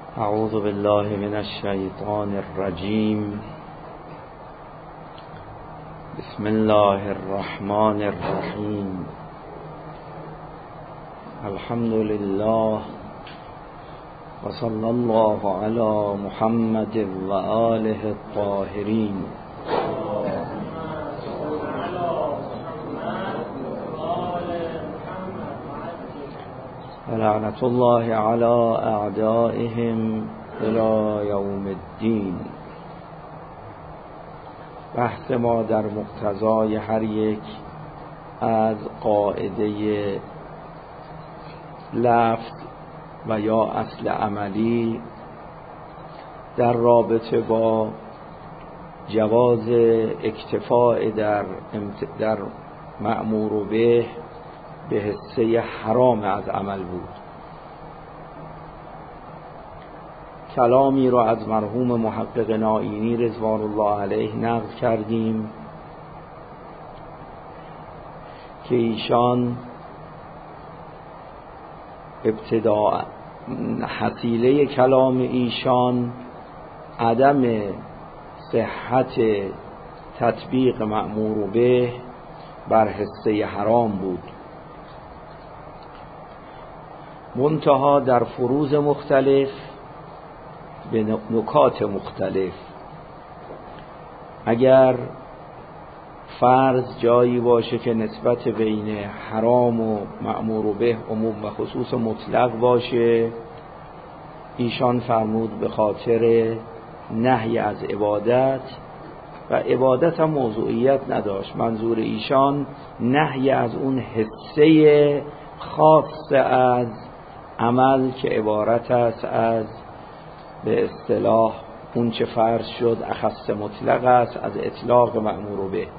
اعوذ بالله من الشیطان الرجیم. بسم الله الرحمن الرحیم. الحمد لله و صلی الله علی محمد و آله الطاهرین. لعنت الله علی اعدائهم الی یوم الدین. بحث ما در مقتضای هر یک از قاعده لفظ و یا اصل عملی در رابطه با جواز اکتفاء در مأمور به حصه حرام از عمل بود. کلامی را از مرحوم محقق نائینی رضوان الله علیه نقل کردیم که ایشان ابتداء حصیله کلام ایشان عدم صحت تطبیق مأمور به بر حصه حرام بود. منتها در فروض مختلف به نکات مختلف، اگر فرض جایی باشه که نسبت بین حرام و مأمور به عموم و خصوص مطلق باشه، ایشان فرمود به خاطر نهی از عبادت، و عبادت هم موضوعیت نداشت. منظور ایشان نهی از اون حصه خاص از عمل که عبارت است از به اصطلاح اون چه فرض شد اخص مطلق است از اطلاق مأمور به،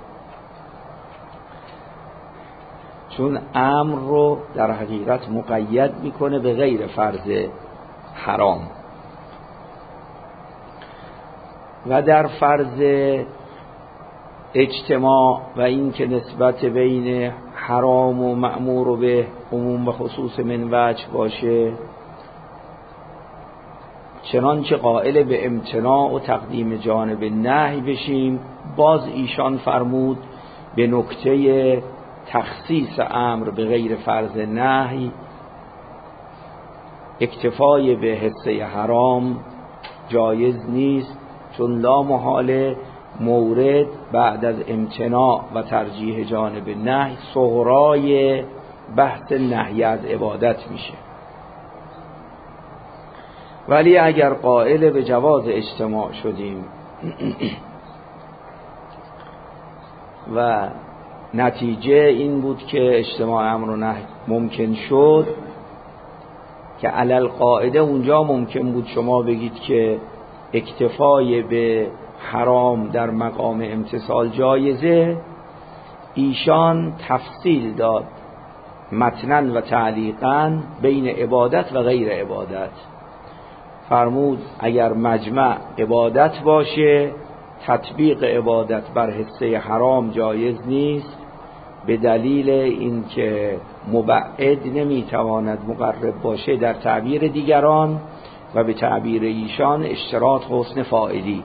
چون امر رو در حقیقت مقید میکنه به غیر فرض حرام. و در فرض اجتماع و این که نسبت بین حرام و مأمور به عموم و خصوص من وجه باشه، چنانچه قائل به امتناع و تقدیم جانب نهی بشیم، باز ایشان فرمود به نکته تخصیص امر به غیر فرض نهی اکتفای به حصه حرام جایز نیست، چون لا محاله مورد بعد از امتناع و ترجیح جانب نهی صغرای بحث نهی از عبادت میشه. ولی اگر قائل به جواز اجتماع شدیم و نتیجه این بود که اجتماع امر و نهی ممکن شد، که علل قاعده اونجا ممکن بود شما بگید که اکتفای به حرام در مقام امتثال جایزه، ایشان تفصیل داد متناً و تعلیقاً بین عبادت و غیر عبادت. فرمود اگر مجمع عبادت باشه تطبیق عبادت بر حصه حرام جایز نیست، به دلیل اینکه مبعد نمیتواند مقرب باشه در تعبیر دیگران و به تعبیر ایشان اشتراط حسن فاعلی.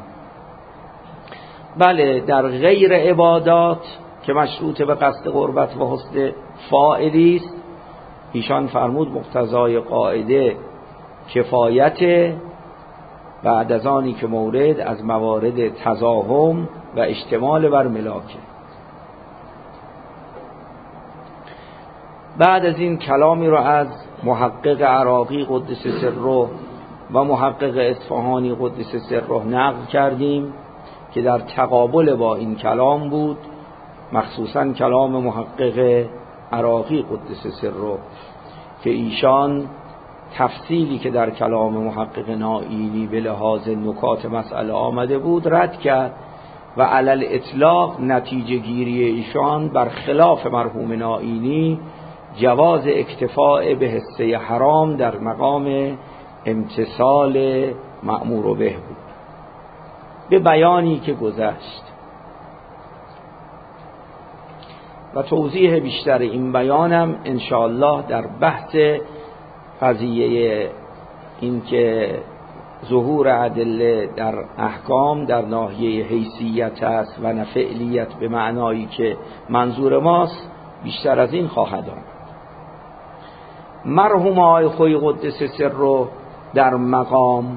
بله در غیر عبادات که مشروط به قصد قربت و حسن فاعلی است، ایشان فرمود مقتضای قاعده کفایت بعد از آنی که مورد از موارد تزاحم و اشتمال بر ملاکه. بعد از این کلامی را از محقق عراقی قدس سره و محقق اصفهانی قدس سره نقل کردیم که در تقابل با این کلام بود، مخصوصاً کلام محقق عراقی قدس سره که ایشان تفصیلی که در کلام محقق نائینی به لحاظ نکات مسئله آمده بود رد کرد و علل اطلاق نتیجه گیری ایشان بر خلاف مرحوم نائینی جواز اکتفاء به حصه حرام در مقام امتثال مأمور به بود. به بیانی که گذشت و توضیح بیشتر این بیانم انشاءالله در بحث قضیه این که ظهور ادله در احکام در ناحیه حیثیت است و نه فعلیت به معنایی که منظور ماست، بیشتر از این خواهد آمد. مرحوم آقای خویی قدس سر رو در مقام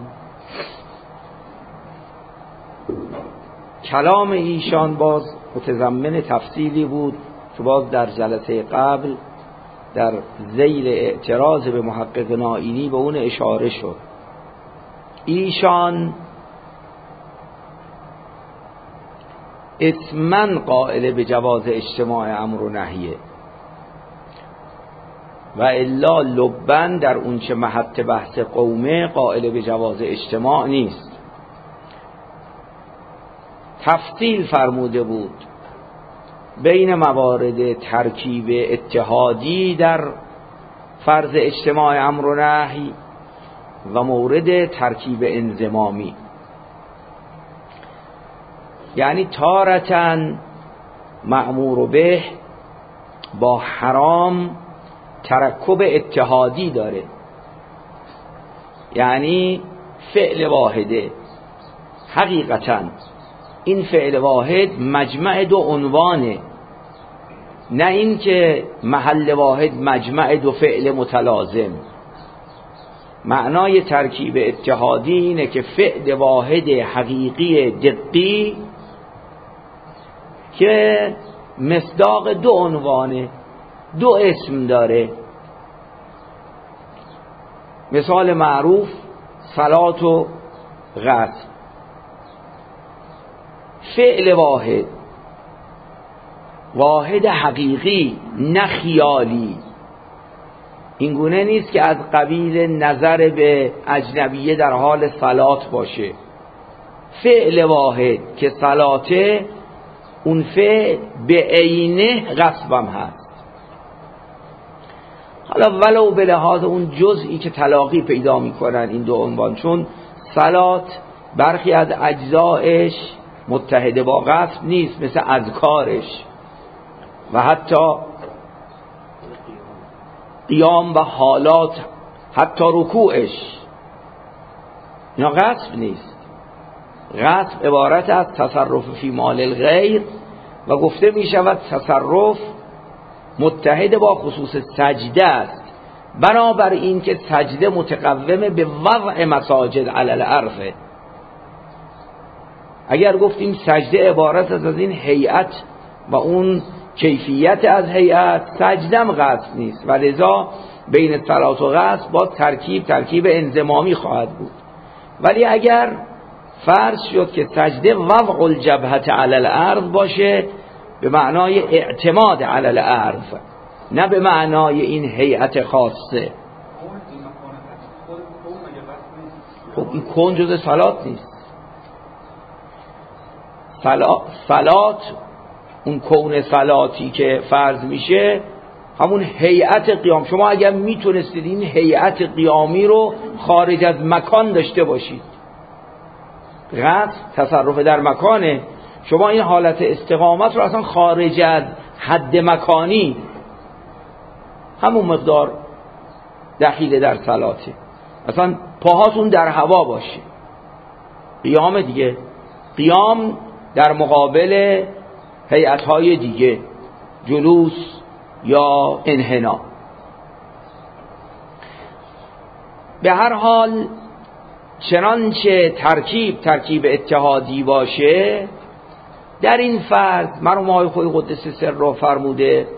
کلام ایشان باز متضمن تفصیلی بود که باز در جلسه قبل در ذیل اعتراض به محقق نائینی به اون اشاره شد. ایشان اسمن قائل به جواز اجتماع امر و نهیه و الا لبن در اون چه محط بحث قومه قائل به جواز اجتماع نیست. تفصیل فرموده بود بین موارد ترکیب اتحادی در فرض اجتماع امر و نهی و مورد ترکیب انضمامی، یعنی تارتاً مأمور به با حرام ترکب اتحادی داره، یعنی فعل واحده. حقیقتاً این فعل واحد مجمع دو عنوانه، نه این که محل واحد مجمع دو فعل متلازم. معنای ترکیب اتحادی اینه که فعل واحد حقیقی دقی که مصداق دو عنوانه، دو اسم داره. مثال معروف صلات و غسل، فعل واحد حقیقی نه خیالی. این گونه نیست که از قبیل نظر به اجنبیه در حال صلات باشه. فعل واحد که صلاته، اون فعل به عینه غصبم هست. حالا ولو به لحاظ اون جزئی که تلاقی پیدا میکنن این دو عنوان، چون صلات برخی از اجزایش متحد با غصب نیست، مثل اذکارش و حتی قیام و حالات، حتی رکوعش، اینا غصب نیست. غصب عبارت از تصرف فی مال الغیر و گفته می شود تصرف متحد با خصوص سجده است، بنابر این که سجده متقوم به وضع مساجد علی الارض. اگر گفتیم سجده عبارت از این هیئت و اون کیفیت از هیئت، سجدم غصب نیست و لذا بین صلات و غصب با ترکیب انضمامی خواهد بود. ولی اگر فرض شد که سجده وضع الجبهة علی الارض باشه به معنای اعتماد علی الارض، نه به معنای این هیئت خاصه، خب این کون جز صلات نیست. صلات اون کون صلاتی که فرض میشه همون هیئت قیام. شما اگر میتونستید این هیئت قیامی رو خارج از مکان داشته باشید، غصب تصرف در مکانه، شما این حالت استقامت رو اصلا خارج از حد مکانی همون مقدار دخیل در صلاته، اصلا پاهاتون در هوا باشه، قیام دیگه. قیام در مقابل هیئت‌های دیگه، جلوس یا انحنا. به هر حال چنانچه ترکیب اتحادی باشه در این فرض، مرحوم آقای خویی قدس سر رو فرموده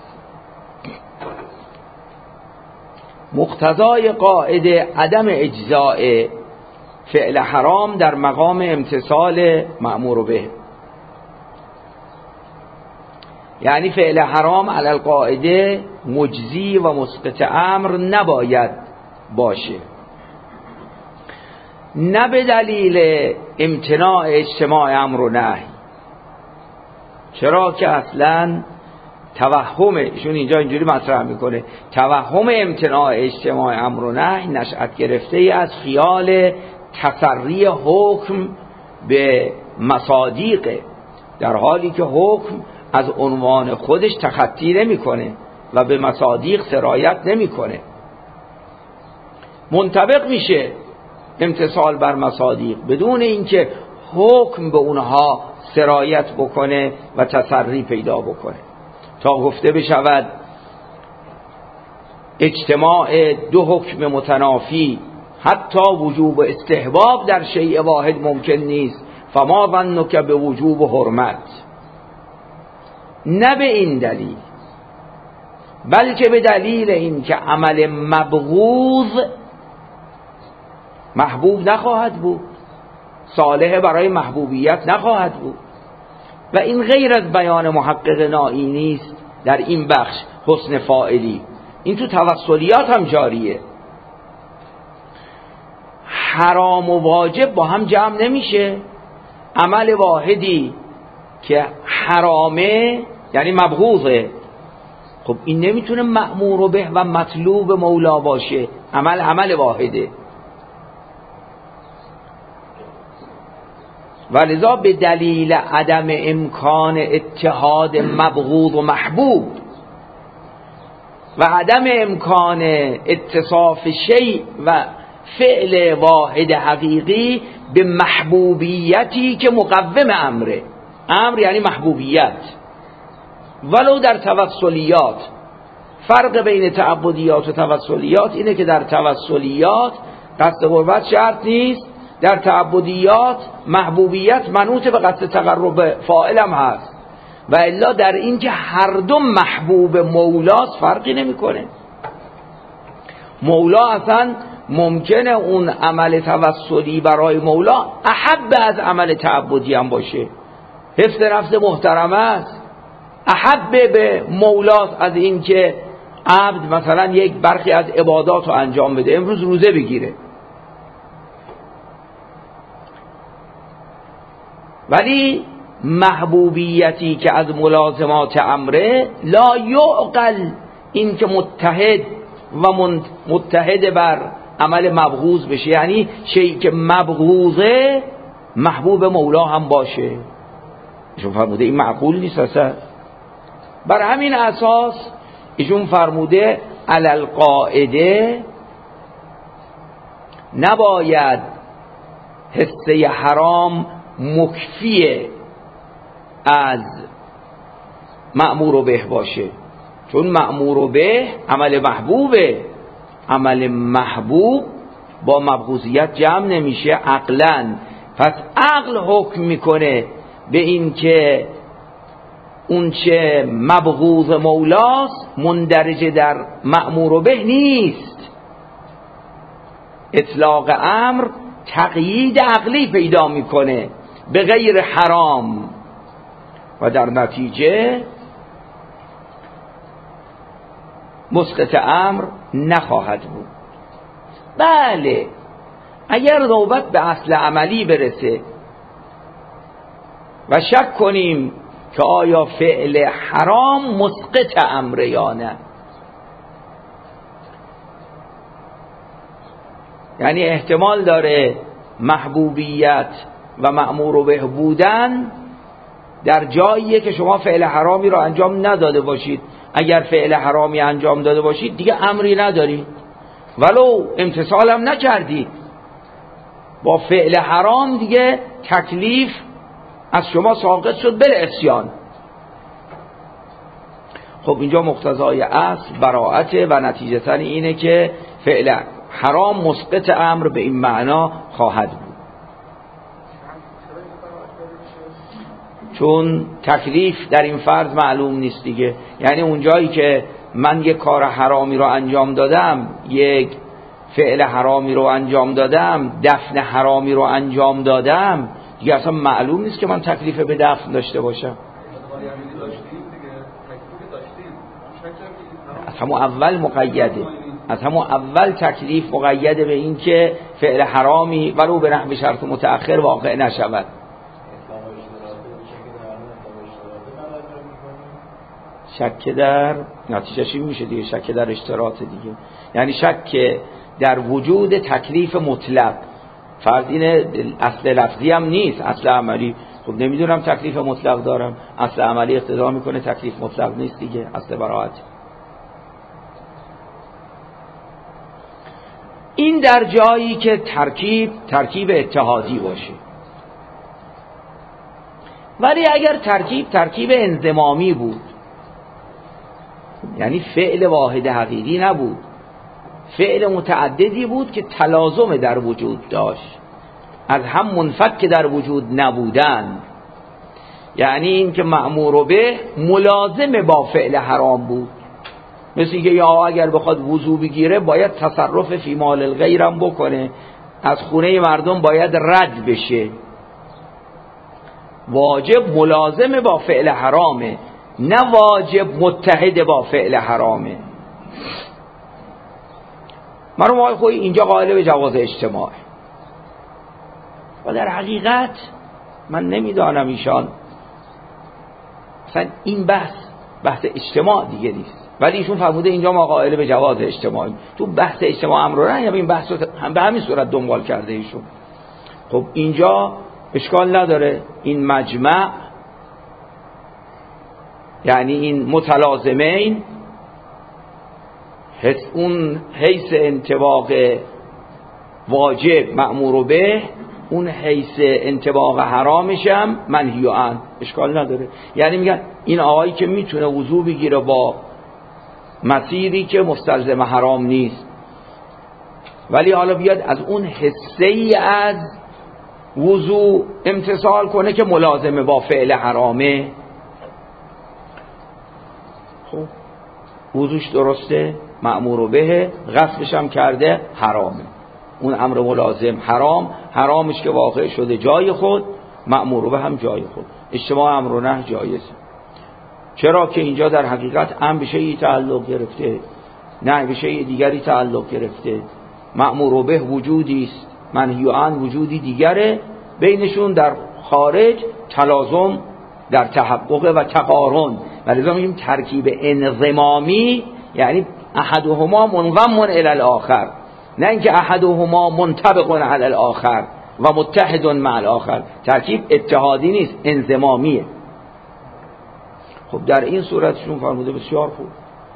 مقتضای قاعده عدم اجزاء فعل حرام در مقام امتثال مأمور به، یعنی فعل حرام علی القاعده مجزی و مسقط امر نباید باشه، نه به دلیل امتناع اجتماع امر و نهی. چرا که اصلا توهمشون اینجا اینجوری مطرح میکنه، توهم امتناع اجتماع امر و نهی نشأت گرفته ای از خیال تسری حکم به مصادیق، در حالی که حکم از عنوان خودش تخطی نمیکنه و به مصادیق سرایت نمیکنه، منطبق میشه امتصال بر مصادیق، بدون اینکه حکم به اونها سرایت بکنه و تسری پیدا بکنه، تا گفته بشود اجتماع دو حکم متنافی حتی وجوب استحباب در شیء واحد ممکن نیست، فما ظنک به وجوب حرمت. نه به این دلیل، بلکه به دلیل این که عمل مبغوض محبوب نخواهد بود، صالح برای محبوبیت نخواهد بود. و این غیر از بیان محقق نائی نیست در این بخش حسن فاعلی، این تو توسلیات هم جاریه. حرام و واجب با هم جمع نمیشه. عمل واحدی که حرامه یعنی مبغوضه، خب این نمیتونه مأمور به و مطلوب مولا باشه. عمل واحده. ولذا به دلیل عدم امکان اتحاد مبغوض و محبوب و عدم امکان اتصاف شیء و فعل واحد حقیقی به محبوبیتی که مقوم امره، امر یعنی محبوبیت، ولو در توسلیات. فرق بین تعبدیات و توسلیات اینه که در توسلیات قصد قربت شرط نیست، در تعبدیات محبوبیت منوط به قصد تقرب فاعل هم هست، و الا در این که هر دو محبوب مولاست فرقی نمیکنه. مولا اصلا ممکنه اون عمل توسلی برای مولا احب از عمل تعبدی هم باشه، حفظ نفس محترمه است، احب به مولاست از این که عبد مثلا یک برخی از عبادات رو انجام بده، امروز روزه بگیره. ولی محبوبیتی که از ملازمات امره لا یعقل، این که متحد و متحد بر عمل مبغوض بشه، یعنی شیء که مبغوضه محبوب مولا هم باشه. ایشون فرموده این معقول نیست اصلا. بر همین اساس ایشون فرموده علی القاعده نباید حصه حرام مکفی از مأمور به باشه، چون مأمور به عمل محبوبه، عمل محبوب با مبغوضیت جمع نمیشه عقلاً. پس عقل حکم میکنه به این که اون چه مبغوض مولاست مندرج در مأمور به نیست. اطلاق امر تقیید عقلی پیدا میکنه به غیر حرام و در نتیجه مسقط امر نخواهد بود. بله اگر نوبت به اصل عملی برسه و شک کنیم که آیا فعل حرام مسقط امر یا نه، یعنی احتمال داره محبوبیت و مأمور به بودن در جاییه که شما فعل حرامی رو انجام نداده باشید. اگر فعل حرامی انجام داده باشید دیگه امری ندارید، ولو امتثال هم نکردید، با فعل حرام دیگه تکلیف از شما ساقط شد بل عصیان. خب اینجا مقتضای اصل براءته و نتیجتاً اینه که فعل حرام مسقط امر به این معنا خواهد بود، چون تکلیف در این فرض معلوم نیست دیگه. یعنی اونجایی که من یک کار حرامی رو انجام دادم، یک فعل حرامی رو انجام دادم، دفن حرامی رو انجام دادم، دیگه اصلا معلوم نیست که من تکلیف به دفن داشته باشم. از همون اول مقیده، از همون اول تکلیف مقیده به این که فعل حرامی ولو به نحو شرط متأخر واقع نشود. شک در نتیجهش این میشه دیگه، شک در اشتراط دیگه، یعنی شک در وجود تکلیف مطلق. فرض اینه اصل لفظی هم نیست، اصل عملی. خب نمیدونم تکلیف مطلق دارم، اصل عملی اقتضا میکنه تکلیف مطلق نیست دیگه، اصل براءت. این در جایی که ترکیب اتحادی باشه. ولی اگر ترکیب انضمامی بود، یعنی فعل واحد حقیقی نبود، فعل متعددی بود که تلازم در وجود داشت، از هم منفک در وجود نبودن، یعنی این که مأمور به ملازم با فعل حرام بود، مثل که یا اگر بخواد وضو بگیره باید تصرف فی مال الغیرم بکنه، از خونه مردم باید رد بشه. واجب ملازم با فعل حرامه، نه واجب متحد با فعل حرامه. مرحوم آقای خویی اینجا قائل به جواز اجتماع و در حقیقت من نمیدانم ایشان مثلا این بحث اجتماع دیگه نیست، ولی ایشون فرموده اینجا ما قائل به جواز اجتماعی. تو بحث اجتماع امر و نهی این بحث رو هم به همین صورت دنبال کرده ایشون. خب اینجا اشکال نداره این مجمع، یعنی این متلازمین، اون حیث انطباق واجب مأمور به، اون حیث انطباق حرامش هم منهی عنه، اشکال نداره. یعنی میگن این آقایی که میتونه وضو بگیره با مسیری که مستلزم حرام نیست، ولی حالا بیاد از اون حصه‌ای از وضو امتثال کنه که ملازمه با فعل حرامه، خب وضوش درسته، مأمور به، غصبش هم کرده حرامه، اون امر ملازم حرامش که واقع شده جای خود، مأمور به هم جای خود. اجتماع امر و نهی جایزه. چرا که اینجا در حقیقت امر به شیئی تعلق گرفته، نهی به شیء دیگری تعلق گرفته، مأمور به وجودی است، منهی عنه وجودی دیگره، بینشون در خارج تلازم در تحقق و تقارن. ولذا میگیم ترکیب انضمامی، یعنی احدهما منضم الی الاخر، نه اینکه احدهما منطبق علی الاخر و متحد مع الاخر. ترکیب اتحادی نیست، انضمامیه. خب در این صورتشون فرموده بسیار خوب،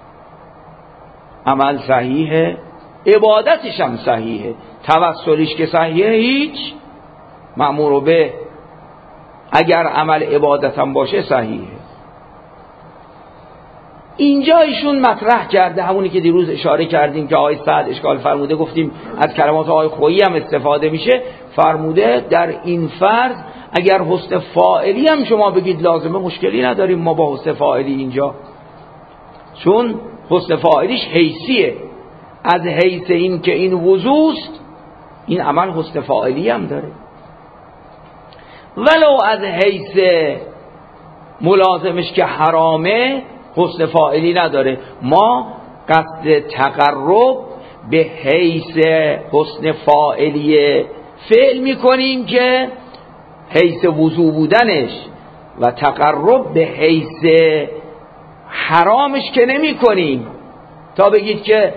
عمل صحیحه، عبادتش هم صحیحه، توسلش که صحیحه هیچ، مأمور به اگر عمل عبادت هم باشه صحیحه. اینجا ایشون مطرح کرده همونی که دیروز اشاره کردیم که آقای سعد اشکال فرموده، گفتیم از کلمات آقای خویی هم استفاده میشه. فرموده در این فرض اگر حسن فاعلی هم شما بگید لازمه، مشکلی نداریم ما با حسن فاعلی اینجا، چون حسن فاعلیش حیثیه، از حیث این که این وضوست، این عمل حسن فاعلی هم داره، ولو از حیث ملازمش که حرامه حسن فاعلی نداره. ما قصد تقرب به حیث حسن فاعلی فعل میکنیم که حیث وضو بودنش، و تقرب به حیث حرامش که نمی کنیم. تا بگید که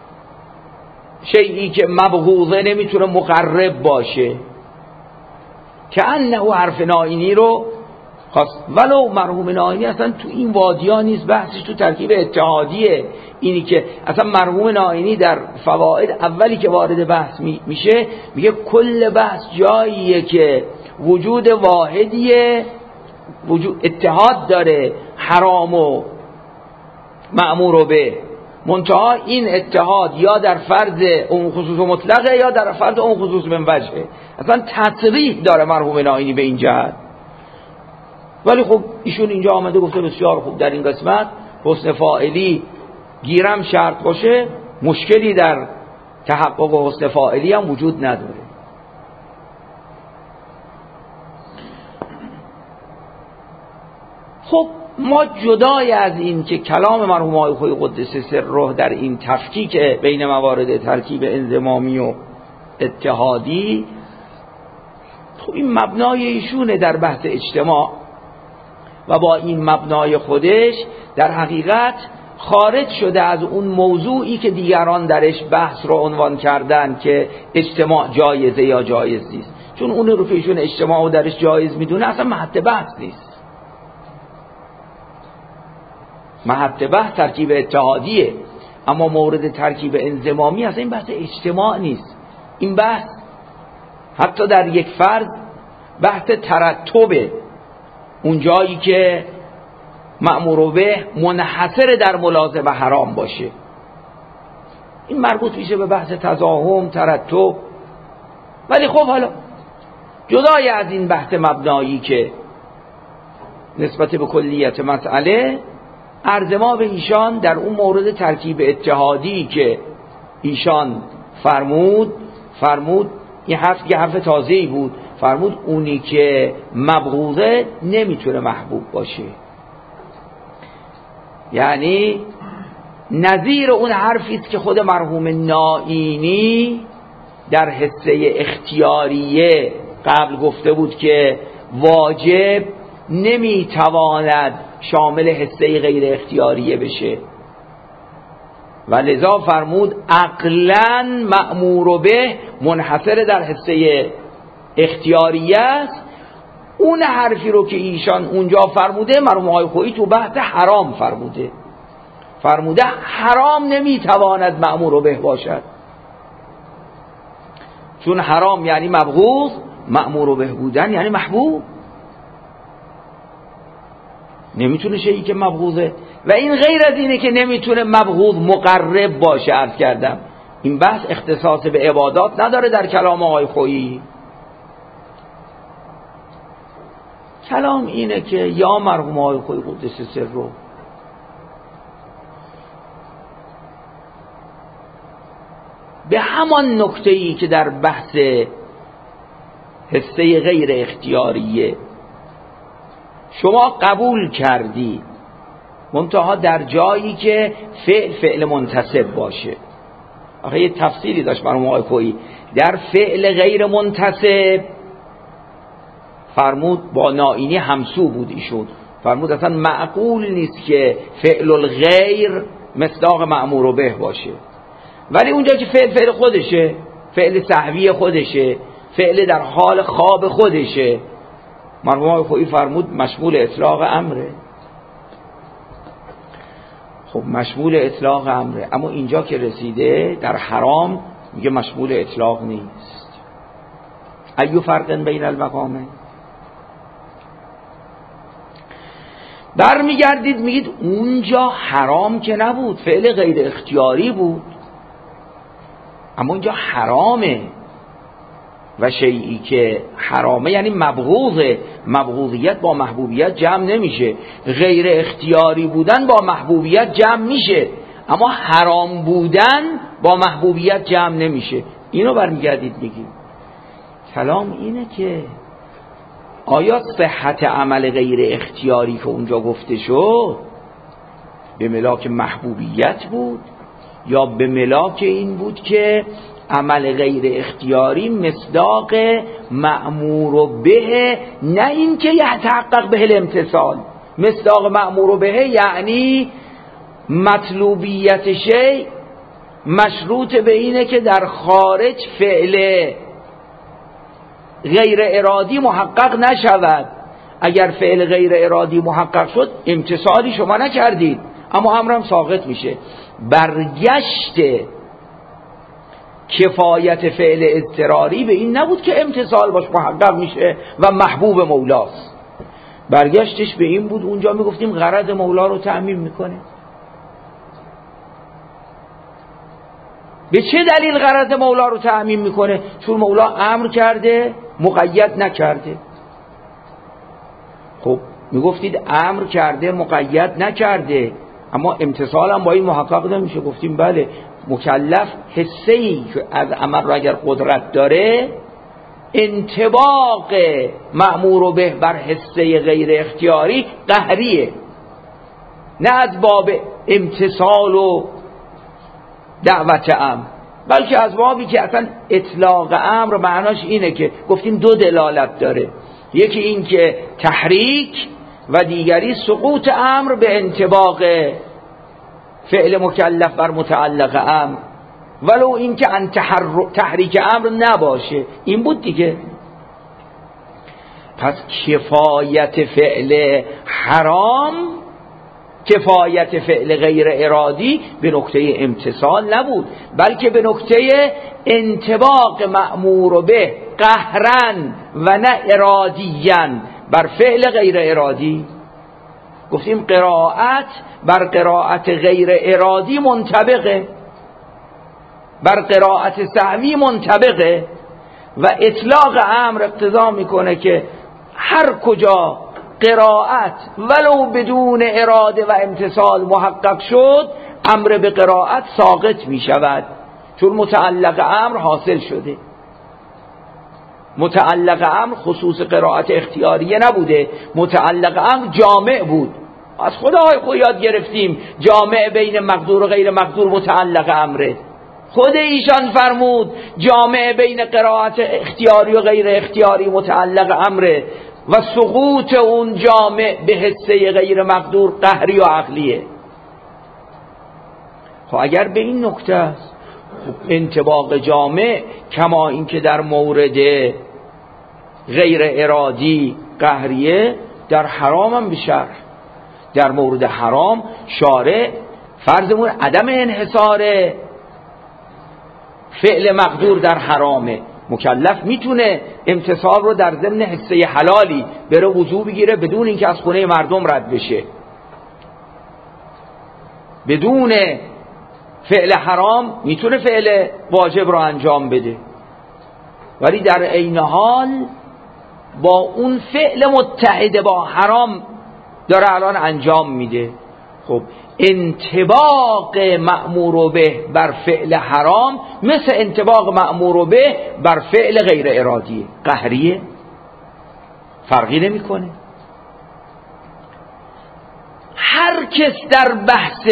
شیئی که مبغوضه نمیتونه مقرب باشه، که انه حرف نائینی رو خواست. ولو مرحوم نائینی اصلا تو این وادیا نیست، بحثش تو ترکیب اتحادیه. اینی که اصلا مرحوم نائینی در فواید اولی که وارد بحث میشه میگه کل بحث جاییه که وجود واحدیه، وجود اتحاد داره، حرام و مأمور به، منتها این اتحاد یا در فرض اون خصوص مطلقه یا در فرض اون خصوص من وجهه. اصلا تصریح داره مرحوم نائینی به این جهت. ولی خب ایشون اینجا آمده گفته بسیار خوب، در این قسمت حسن فاعلی گیرم شرط باشه، مشکلی در تحقق حسن فاعلی هم وجود نداره. خب ما جدای از این که کلام مرحوم آقای خویی قدس سره در این تفکیک بین موارد ترکیب انضمامی و اتحادی، خب این مبنای ایشونه در بحث اجتماع، و با این مبنای خودش در حقیقت خارج شده از اون موضوعی که دیگران درش بحث رو عنوان کردن که اجتماع جایزه یا جایز نیست. چون اون رو که ایشون اجتماع رو درش جایز میدونه اصلا محط بحث نیست. محط بحث ترکیب اتحادیه. اما مورد ترکیب انضمامی اصلا این بحث اجتماع نیست. این بحث حتی در یک فرد بحث ترتبه، اون جایی که مأمور به منحصر در ملازمه حرام باشه، این مربوط میشه به بحث تزاحم، ترتب. ولی خب حالا جدای از این بحث مبنایی که نسبت به کلیت مسئله، عرض ما به ایشان در اون مورد ترکیب اتحادی که ایشان فرمود این حرف تازه‌ای بود، فرمود اونی که مبغوضه نمیتونه محبوب باشه. یعنی نظیر اون حرفی است که خود مرحوم نائینی در حصه اختیاریه قبل گفته بود که واجب نمیتواند شامل حصه غیر اختیاریه بشه و لذا فرمود عقلاً مأمور به منحصر در حصه اختیاریه است. اون حرفی رو که ایشان اونجا فرموده مرحوم آقای خویی تو بحث حرام فرموده حرام نمیتواند مأمور به باشد، چون حرام یعنی مبغوض، مأمور به بودن یعنی محبوب. نمیتونه شیئی که مبغوضه و این غیر از اینه که نمیتونه مبغوض مقرب باشه. عرض کردم این بحث اختصاص به عبادات نداره در کلام آقای خویی. کلام اینه که یا مرحوم آقای خویی قدس سره به همان نکته‌ای که در بحث حصه غیر اختیاریه شما قبول کردی، منتها در جایی که فعل منتصب باشه. آخه یه تفصیلی داشت مرحوم آقای خویی در فعل غیر منتصب، فرمود با نائینی همسو بود ایشون، فرمود اصلا معقول نیست که فعل الغیر مصداق مأمور به باشه. ولی اونجا که فعل خودشه، فعل سهوی خودشه، فعل در حال خواب خودشه، مرحوم آقای خویی فرمود مشمول اطلاق امره. خب مشمول اطلاق امره، اما اینجا که رسیده در حرام میگه مشمول اطلاق نیست. ایو فرق بین المقامین. برمیگردید میگید اونجا حرام که نبود، فعل غیر اختیاری بود، اما اینجا حرامه و شیئی که حرامه یعنی مبغوضه. مبغوضیت با محبوبیت جمع نمیشه، غیر اختیاری بودن با محبوبیت جمع میشه، اما حرام بودن با محبوبیت جمع نمیشه. اینو برمیگردید میگید کلام اینه که آیا صحت عمل غیر اختیاری که اونجا گفته شد به ملاک محبوبیت بود یا به ملاک این بود که عمل غیر اختیاری مصداق مأمور به، نه این که یتحقق به الامتثال. مصداق مأمور به یعنی مطلوبیت شیء مشروط به اینه که در خارج فعل غیر ارادی محقق نشود. اگر فعل غیر ارادی محقق شد امتصالی شما نکردید، اما امرم ساقط میشه. برگشت کفایت فعل اضطراری به این نبود که امتصال باش محقق میشه و محبوب مولاست، برگشتش به این بود اونجا میگفتیم غرض مولا رو تأمین میکنه. به چه دلیل غرض مولا رو تأمین میکنه؟ چون مولا امر کرده مقید نکرده. خب میگفتید امر کرده مقید نکرده، اما امتصال هم با این محقق نمیشه. گفتیم بله، مکلف حسه‌ای که از عمل را اگر قدرت داره انطباق مأمور به بر حسه غیر اختیاری قهریه، نه از باب امتصال و دعوت امر، بلکه از بابی که اصلا اطلاق امر معناش اینه که گفتیم دو دلالت داره، یکی این که تحریک و دیگری سقوط امر به انطباق فعل مکلف بر متعلق امر، ولو این که تحریک امر نباشه. این بود دیگه. پس کفایت فعل حرام کفایت فعل غیر ارادی به نکته امتثال نبود، بلکه به نکته انطباق مأمور به قهرن و نه ارادیاً بر فعل غیر ارادی. گفتیم قرائت بر قرائت غیر ارادی منطبقه، بر قرائت سهوی منطبقه و اطلاق امر اقتضا میکنه که هر کجا قرائت ولو بدون اراده و امتثال محقق شد، امر به قرائت ساقط می شود، چون متعلق امر حاصل شده. متعلق امر خصوص قرائت اختیاریه نبوده، متعلق امر جامع بود. از خدای خود یاد گرفتیم جامع بین مقدور و غیر مقدور متعلق امره. خود ایشان فرمود جامع بین قرائت اختیاری و غیر اختیاری متعلق امره و سقوط اون جامع به حصه غیر مقدور قهری و عقلیه. خب اگر به این نکته است، انطباق جامع کما اینکه در مورد غیر ارادی قهریه، در حرام هم بشر. در مورد حرام شارع فرضمون عدم انحصار فعل مقدور در حرامه. مکلف میتونه امتصال رو در ضمن حصه حلالی بره وضو بگیره بدون اینکه از خونه مردم رد بشه، بدون فعل حرام میتونه فعل واجب رو انجام بده، ولی در عین حال با اون فعل متحد با حرام داره الان انجام میده. خب انطباق مأمور به بر فعل حرام مثل انطباق مأمور به بر فعل غیر ارادی قهریه، فرقی نمیکنه. هر کس در بحث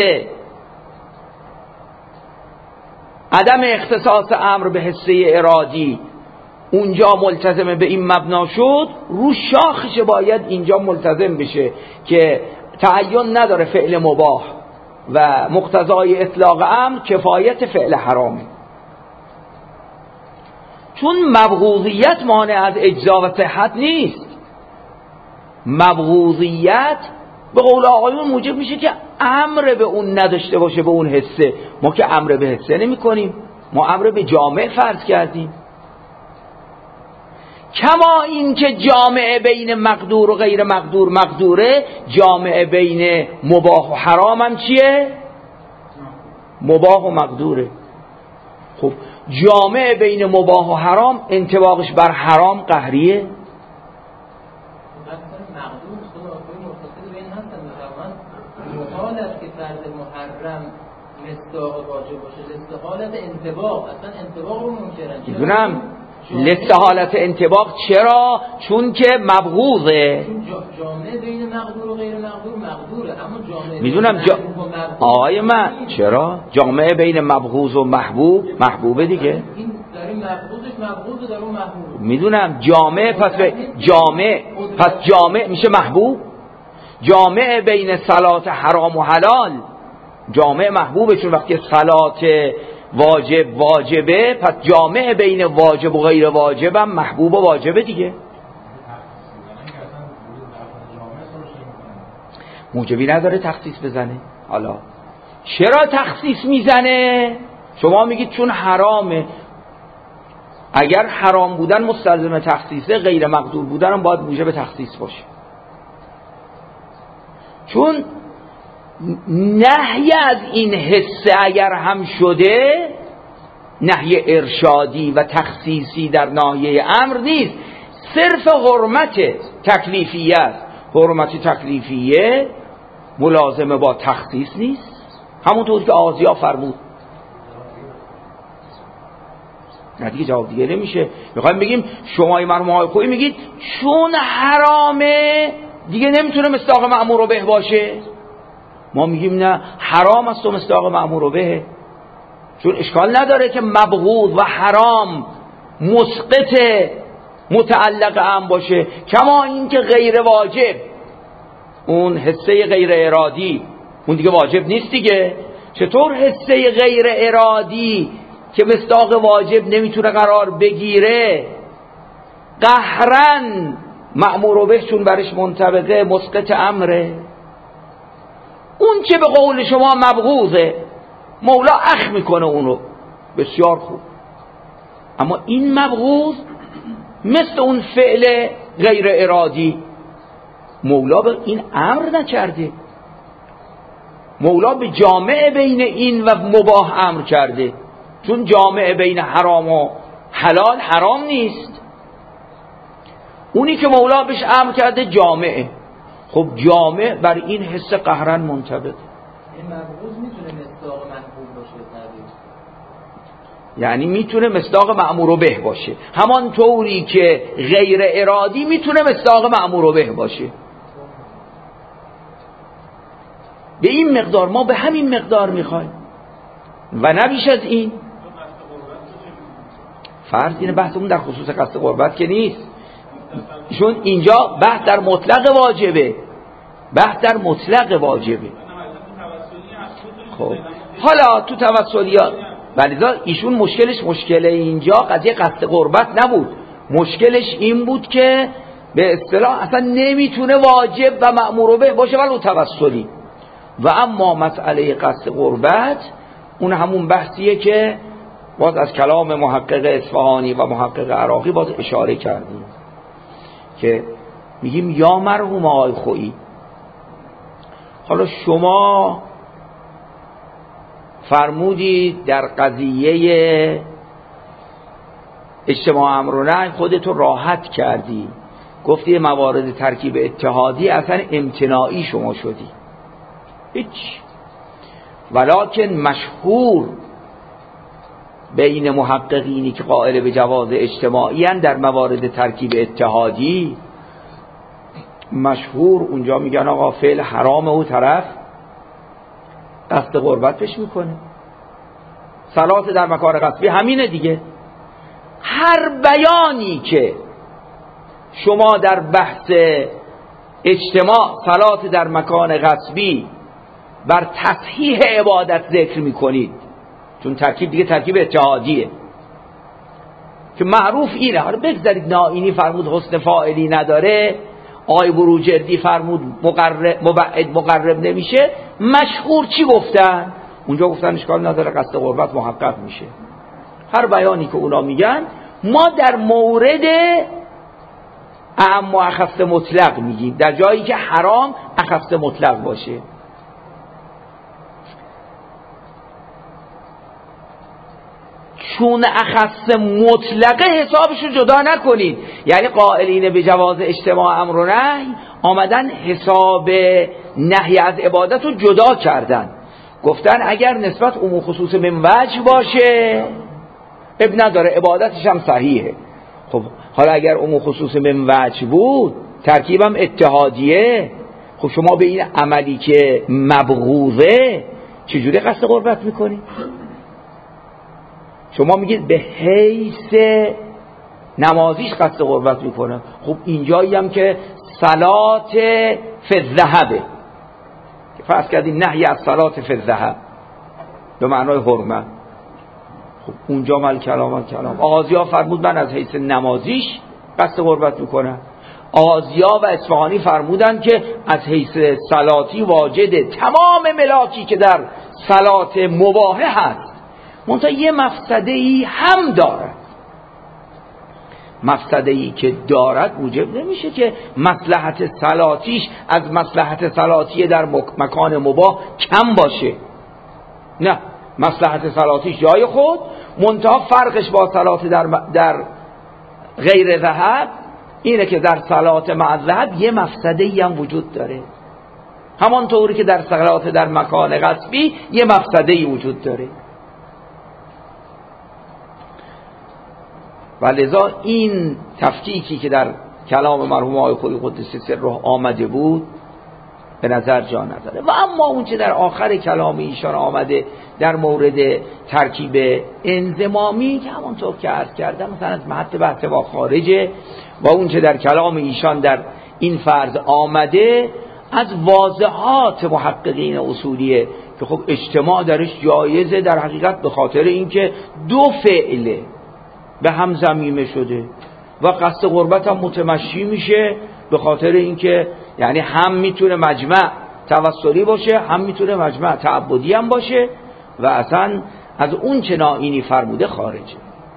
عدم اختصاص امر به حصه ارادی اونجا ملتزم به این مبنا شد، رو شاخش باید اینجا ملتزم بشه که تعین نداره فعل مباح و مقتضای اطلاق امر کفایت فعل حرامه. چون مبغوضیت مانع از اجزا و صحت نیست. مبغوضیت به قول آقایون موجب میشه که امر به اون نداشته باشه، به اون حسه. ما که امر به حسه نمی کنیم، ما امر به جامع فرض کردیم. کما این که جامع بین مقدور و غیر مقدور مقدوره، جامع بین مباح و حرام هم چیه؟ مباح و مقدوره. خب جامع بین مباح و حرام انطباقش بر حرام قهریه. محال است که فرض محرم مصداق واجب باشه، لستحالت انطباق، اصلا انطباق رو منکرن. میدونم لستحالت انطباق چرا؟ چون که مبغوضه. جامعه بین مقدور و غیر مقدور مقدوره، اما جامعه میدونم آقای من چرا؟ جامعه بین مبغوض و محبوب محبوبه دیگه. این در این مبغوضش مبغوض در اون محبوب. میدونم جامعه پس جامعه میشه محبوب. جامعه بین صلات حرام و حلال جامعه محبوبه، چون وقتی صلات واجبه پس جامعه بین واجب و غیر واجب هم محبوب و واجبه دیگه. موجبی نداره تخصیص بزنه. حالا چرا تخصیص میزنه؟ شما میگید چون حرامه. اگر حرام بودن مستلزم تخصیصه، غیر مقدور بودن هم باید موجب تخصیص باشه. چون نهی از این حصه اگر هم شده، نهی ارشادی و تخصیصی در ناحیه امر نیست، صرف حرمت تکلیفیه است. حرمت تکلیفیه ملازمه با تخصیص نیست، همونطور که آزیا فرمود. نه دیگه، جواب دیگه نمیشه. میخوایم بگیم شمای مرموهای خوبی میگید چون حرامه دیگه نمیتونه مصداق مأمور به باشه. ما میگیم نه، حرام است و مصداق مأمور به، چون اشکال نداره که مبغوض و حرام مسقط متعلق هم باشه. کما این که غیر واجب، اون حصه غیر ارادی اون دیگه واجب نیست دیگه. چطور حصه غیر ارادی که مصداق واجب نمیتونه قرار بگیره قهرن مأمور به چون برش منطبقه مسقط امره؟ اون چه به قول شما مبغوضه مولا اخ میکنه اونو، بسیار خوب. اما این مبغوض مثل اون فعل غیر ارادی مولا به این امر نکرده، مولا به جامع بین این و مباح امر کرده، چون جامع بین حرام و حلال حرام نیست. اونی که مولا بهش امر کرده جامعه. خب جامع بر این حس قهرن منطبق. این مبغوض میتونه مصداق محبوب باشه تعبیر، یعنی میتونه مصداق مأمور به باشه، همان طوری که غیر ارادی میتونه مصداق مأمور به باشه. به این مقدار، ما به همین مقدار میخوایم و نه بیش از این. فرض اینه بحثمون در خصوص قصد قربت که نیست، چون اینجا بحث در مطلق واجبه، بحث در مطلق واجبه. خب حالا تو توسلیات ولذا ایشون مشکل اینجا قضیه قصد قربت نبود، مشکلش این بود که به اصطلاح اصلا نمیتونه واجب و مأمور به باشه ولو توسلی. و اما مسئله قصد قربت اون همون بحثیه که باز از کلام محقق اصفهانی و محقق عراقی باز اشاره کردیم که میگیم یا مرحوم آقای خویی، حالا شما فرمودید در قضیه اجتماع امر و نهی خودتو راحت کردی، گفتی موارد ترکیب اتحادی اصلا امتناعی شما شدی هیچ، ولکن مشهور بین محققینی که قائل به جواز اجتماعی هستند در موارد ترکیب اتحادی مشهور اونجا میگن آقا فعل حرام او طرف قصد قربت پیش میکنه، صلات در مکان غصبی همینه دیگه. هر بیانی که شما در بحث اجتماع صلات در مکان غصبی بر تصحیح عبادت ذکر میکنید، چون ترکیب دیگه ترکیب اتحادیه که معروف اینه. حالا بگذارید نائینی فرمود حسن فاعلی نداره، آقای بروجردی فرمود مبعد مقرب نمیشه، مشهور چی گفتن؟ اونجا گفتن اشکال نداره قصد قربت محقق میشه. هر بیانی که اونا میگن ما در مورد اعم و اخص مطلق میگیم، در جایی که حرام اخص مطلق باشه. چون اخص مطلقه حسابشو جدا نکنید، یعنی قائلین به جواز اجتماع امر و نهی آمدن حساب نهی از عبادت رو جدا کردن، گفتن اگر نسبت عموم خصوص من وجه باشه اب نداره عبادتش هم صحیحه. خب حالا اگر عموم خصوص من وجه بود ترکیبم اتحادیه، خب شما به این عملی که مبغوضه چجوری قصد قربت میکنید؟ شما میگید به حیث نمازیش قصد قربت میکنه. خب اینجایی هم که صلات فی الذهبه، فرض کردیم نهی از صلات فی الذهب به معنای حرمت، خب اونجا مال کلام آغازیا فرمود من از حیث نمازیش قصد قربت میکنم، آغازیا و اصفهانی فرمودن که از حیث صلاتی واجد تمام ملاکی که در صلات مباحه هست، منتها یه مفسده ای هم دارد. مفسده ای که دارد موجب نمیشه که مصلحت صلاتیش از مصلحت صلاتی در مکان مباح کم باشه، نه، مصلحت صلاتیش جای خود، منتها فرقش با صلات در غیر ذهب اینه که در صلات مع ذهب یه مفسده ای هم وجود داره، همانطوری که در صلات در مکان غصبی یه مفسده ای وجود داره. و لذا این تفکیکی که در کلام مرحوم آقای خویی قدس سره آمده بود به نظر جا نداره. و اما اون چه در آخر کلام ایشان آمده در مورد ترکیب انضمامی که همونطور که عرض کردم مثلا از محط بحث با خارجه، و اون چه در کلام ایشان در این فرض آمده از واضحات محققین اصولیه که خب اجتماع درش جایزه در حقیقت به خاطر اینکه دو فعله به هم ضمیمه شده و قصد قربت هم متمشی میشه به خاطر اینکه یعنی هم میتونه مجمع توسلی باشه، هم میتونه مجمع تعبدی هم باشه و اصلا از اون چه ناینی فرموده خارجه.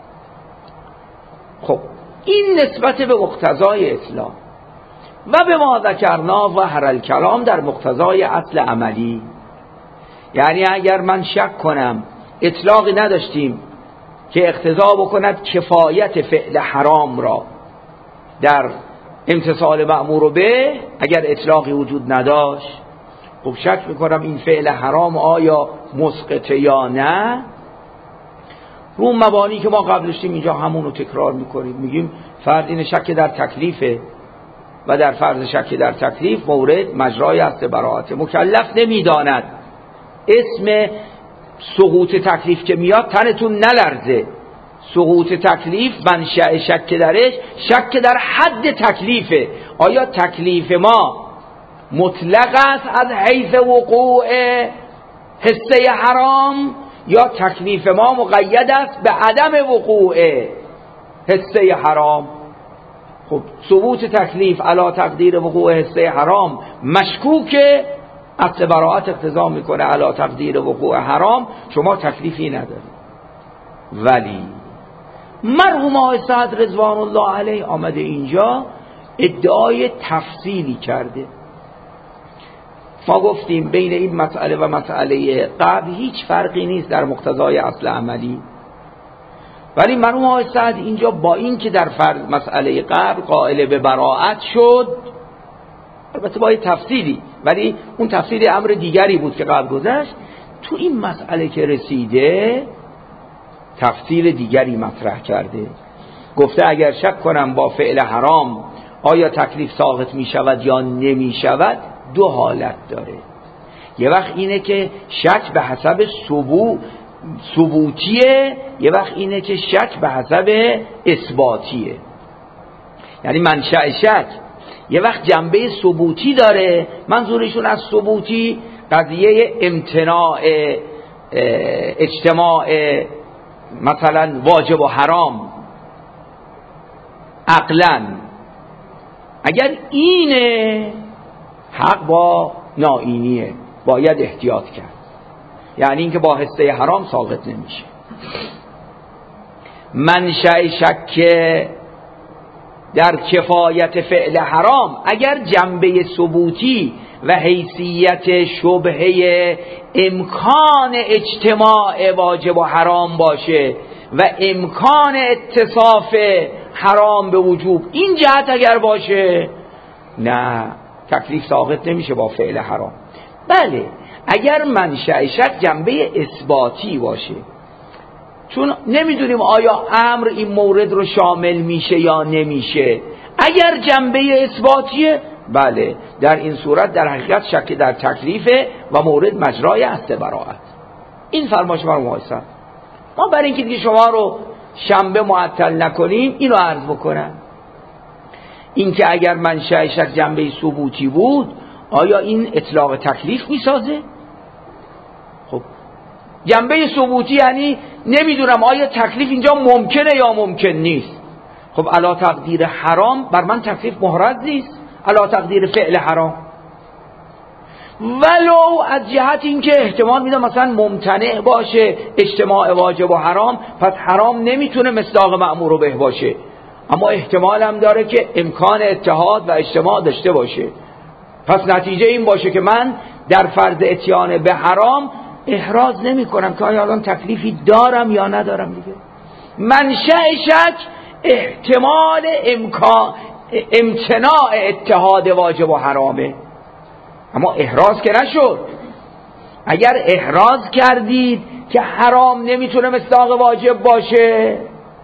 خب این نسبت به مقتضای اسلام و به ما ذکرنا و هر الکلام در مقتضای اصل عملی. یعنی اگر من شک کنم اطلاقی نداشتیم که اقتضا بکند کفایت فعل حرام را در امتثال مأمور به، اگر اطلاقی وجود نداشت، خب شک میکنم این فعل حرام آیا مسقطه یا نه. رو مبانی که ما قبل داشتیم اینجا همون رو تکرار میکنیم، میگیم فرض این شک در تکلیفه و در فرض شک در تکلیف مورد مجرای است براءت. مکلف نمیداند اسم سقوط تکلیف که میاد تنتون نلرزه. سقوط تکلیف منشأ شک درش شک در حد تکلیفه. آیا تکلیف ما مطلق است از حیث وقوع حصه حرام یا تکلیف ما مقید است به عدم وقوع حصه حرام؟ خب ثبوت تکلیف علی تقدیر وقوع حصه حرام مشکوکه، اصل براءت اقتضا میکنه علی تقدیر وقوع حرام، شما تکلیفی ندارید. ولی مرحوم آقای سعد رضوان الله علیه آمده اینجا ادعای تفصیلی کرده. ما گفتیم بین این مسئله و مسئله قبل هیچ فرقی نیست در مقتضای اصل عملی، ولی مرحوم آقای سعد اینجا با این که در مسئله قبل قائل به براءت شد، البته با تفصیلی، ولی اون تفصیل امر دیگری بود که قبل گذشت، تو این مسئله که رسیده تفصیل دیگری مطرح کرده. گفته اگر شک کنم با فعل حرام آیا تکلیف ساقط می شود یا نمی شود، دو حالت داره. یه وقت اینه که شک به حسب ثبوتیه، یه وقت اینه که شک به حسب اثباتیه. یعنی منشأ شک یه وقت جنبه ثبوتی داره، منظورشون از ثبوتی قضیه امتناع اجتماع مثلا واجب و حرام عقلاً. اگر اینه حق با ناینیه، باید احتیاط کرد، یعنی اینکه با حصه حرام ساقط نمیشه. منشأ شک در کفایت فعل حرام اگر جنبه ثبوتی و حیثیت شبهه امکان اجتماع واجب و حرام باشه و امکان اتصاف حرام به وجوب، این جهت اگر باشه، نه تکلیف ساقط نمیشه با فعل حرام. بله اگر منشأ شک جنبه اثباتی باشه، چون نمیدونیم آیا امر این مورد رو شامل میشه یا نمیشه، اگر جنبه اثباتیه، بله در این صورت در حقیقت شک در تکلیفه و مورد مجرای است براءت. این فرمایش ما محسن. ما برای اینکه دیگه شما رو شنبه معطل نکنیم اینو عرض بکنم، اینکه اگر منشأ شک جنبه ثبوتی بود آیا این اطلاق تکلیف میسازه؟ خب جنبه ثبوتی یعنی نمیدونم آیا تکلیف اینجا ممکنه یا ممکن نیست. خب علی تقدیر حرام بر من تکلیف محرز نیست، علی تقدیر فعل حرام، ولو از جهت اینکه احتمال میدم مثلا ممتنع باشه اجتماع واجب و حرام، پس حرام نمیتونه مصداق مأمور به باشه، اما احتمال هم داره که امکان اتحاد و اجتماع داشته باشه. پس نتیجه این باشه که من در فرض اتیان به حرام احراز نمی کنم که آیا الان تکلیفی دارم یا ندارم دیگه. منشأ شک احتمال امتناع اتحاد واجب و حرامه، اما احراز که نشد. اگر احراز کردید که حرام نمیتونه مصداق واجب باشه،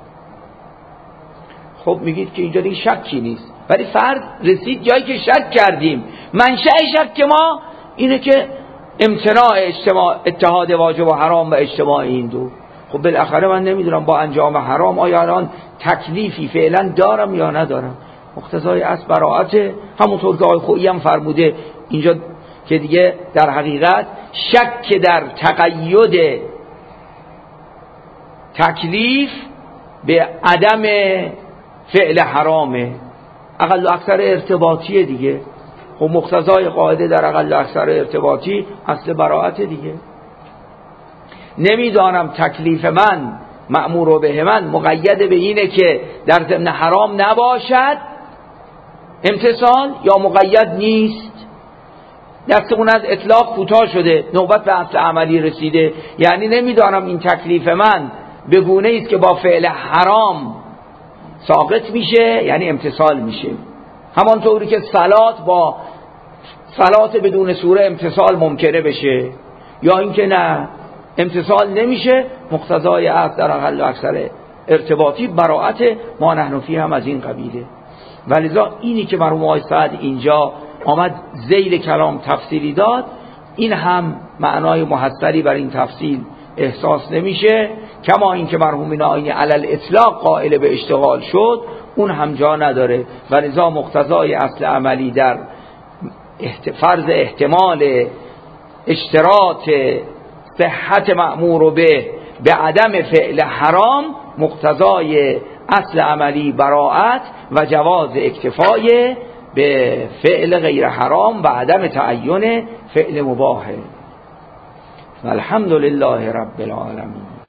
خب میگید که اینجا دیگه شکی نیست، ولی فرض رسید جایی که شک کردیم. منشأ شک ما اینه که امتناع اتحاد واجب و حرام و اجتماع این دو. خب بالاخره من نمیدونم با انجام حرام آیا الان تکلیفی فعلا دارم یا ندارم. مقتضای اصل براءت، همونطور که آقای خویی هم فرموده اینجا که دیگه در حقیقت شک در تقید تکلیف به عدم فعل حرامه، اقل و اکثر ارتباطیه دیگه. و مقتضای قاعده در اقل و اکثر ارتباطی اصل براءت دیگه. نمیدانم تکلیف من مأمور به من مقید به اینه که در ضمن حرام نباشد امتصال یا مقید نیست. دستمون از اطلاق کوتاه شده، نوبت به اصل عملی رسیده. یعنی نمیدانم این تکلیف من به گونه است که با فعل حرام ساقط میشه، یعنی امتصال میشه، همانطوری که صلات بدون سوره امتصال ممکنه بشه، یا اینکه نه امتصال نمیشه، مقتضای عقد در اقل و اکثر ارتباطی براءت ما نحن فیه هم از این قبیله. ولذا اینی که مرحوم آقای سعد اینجا آمد ذیل کلام تفسیری داد، این هم معنای محصری بر این تفصیل احساس نمیشه، کما این که مرحوم آیین علل اطلاق قائل به اشتغال شد اون هم جا نداره. ولذا مقتضای اصل عملی در فرض احتمال اشتراط صحت مأمور به عدم فعل حرام، مقتضای اصل عملی براءت و جواز اکتفای به فعل غیر حرام و عدم تعین فعل مباح. الحمد لله رب العالمین.